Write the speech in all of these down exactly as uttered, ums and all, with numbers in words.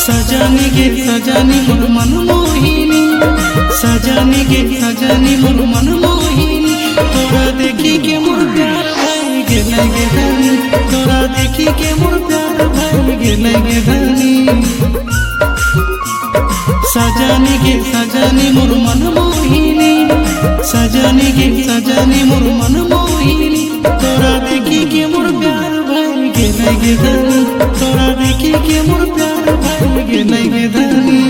सजनी गे सजनी मोर मन मोहिनी सजनी गे सजनी मोर मन मोहिनी तोरा देखी के मोर प्यार भाई गे लगे धनी तोरा देखी के मोर प्यार भाई गे लगे धनी सजनी गे सजनी मोर मन मोहिनी सजनी गे सजनी मोर मन मोहिनी तोरा देखी के मोर प्यार भाई गे लगे धनी तोरा देखी के मोर प्यार भाई गे लगे धनी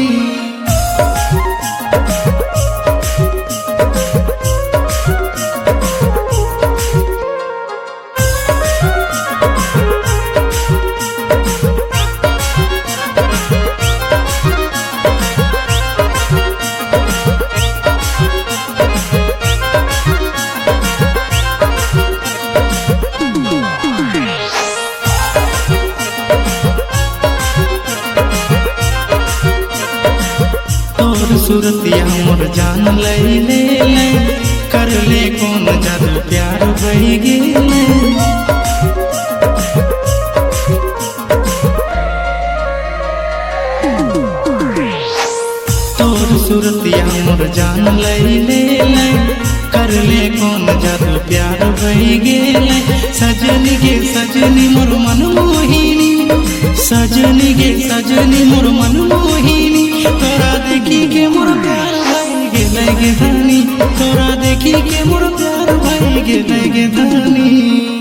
सूरतिया मोर जान ले ले ले कर ले कौन जादू प्यार बही गेले तोर सूरतिया मोर जान ले ले ले कर ले कौन जादू प्यार बही गेले सजनी गे सजनी मोर मन मोहिनी सजनी गे सजनी मोर मन मोहिनी तोरा देखी के मोर प्यार भाई गे लगे धनी तोरा देखी के मोर प्यार भाई गे लगे धनी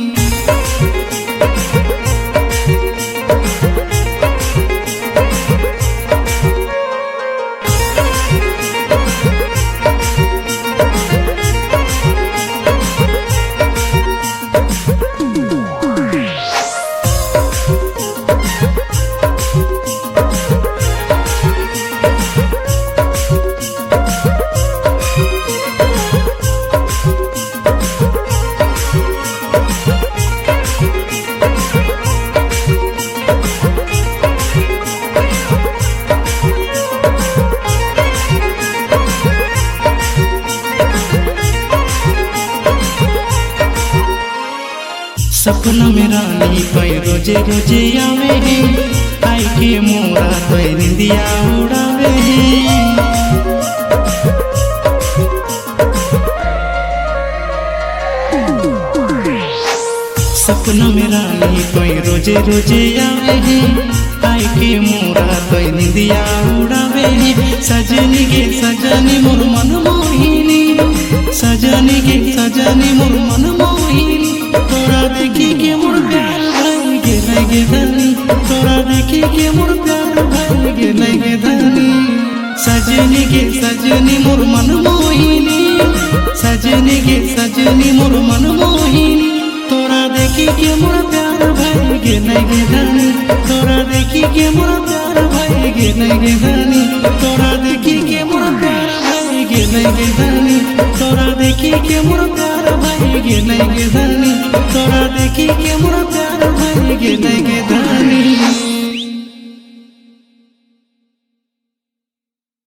सपना में रानी कोई रोजे रोजे आवे है आई के मोरा कोई निंदिया उड़ावे है सपना में रानी कोई रोजे रोजे आवे है आई के मोरा कोई निंदिया उड़ावे है सजनी गे सजनी मोर मन मोहिनी सजनी गे सजनी मोर मन मोहिनी तोरा देखी के मोर प्यार भाई गे लगे धनी तोरा देखी के मोर प्यार भाई गे लगे धनी सजनी गे सजनी मोर मन मोहिनी सजनी गे सजनी मोर मन मोहिनी तोरा देखी के मोर प्यार भाई गे लगे धनी तोरा देखी के मोर प्यार भाई गे लगे धनी तोरा देखी के मोर प्यार भाई गे लगे धनी तोरा देखी के मोर प्यार भाई गे लगे धनी तोरा देखी के मोर प्यार भाई गे लगे धनी।